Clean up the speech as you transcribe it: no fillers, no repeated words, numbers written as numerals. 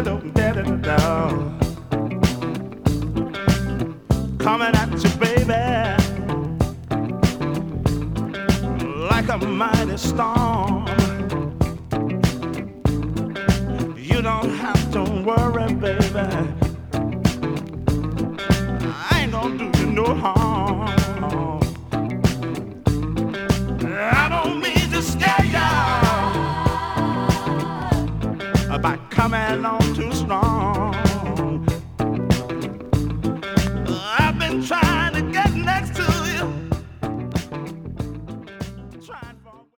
Coming at you, baby, like a mighty storm. You don't have to worry, baby. I ain't gonna do you no harm. I don't mean to scare ya by coming on too strong.